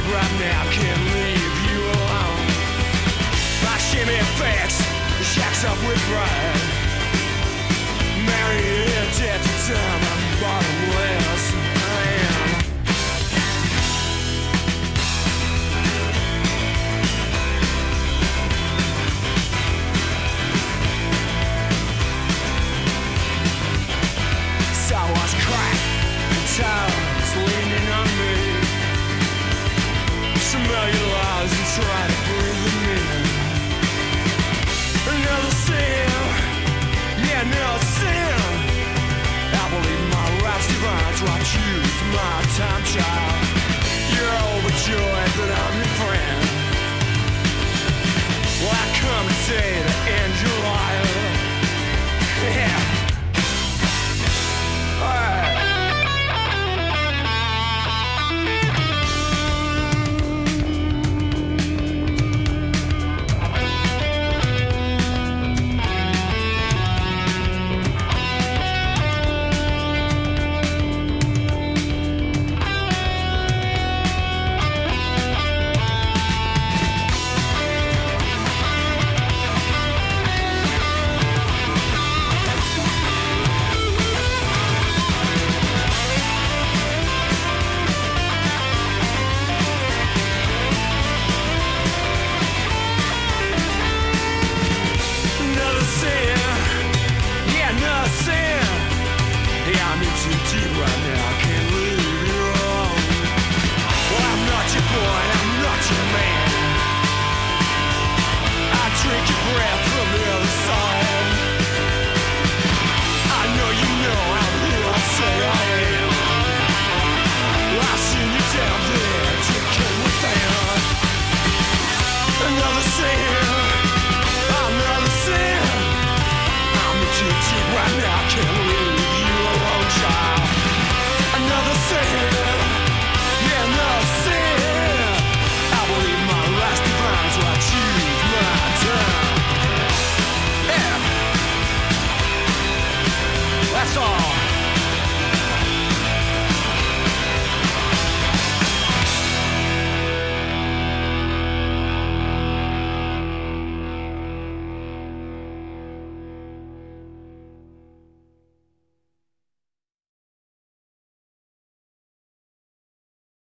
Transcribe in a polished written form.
right now, can't leave you alone. My shimmy fix, the shacks up with pride. Married at the time, I'm bottomless. I am. So I was cracked and toes leaning on me. Smell your lies and try to breathe them in. Another sin, yeah, another sin. I believe my rights divine, dropped you to my time child.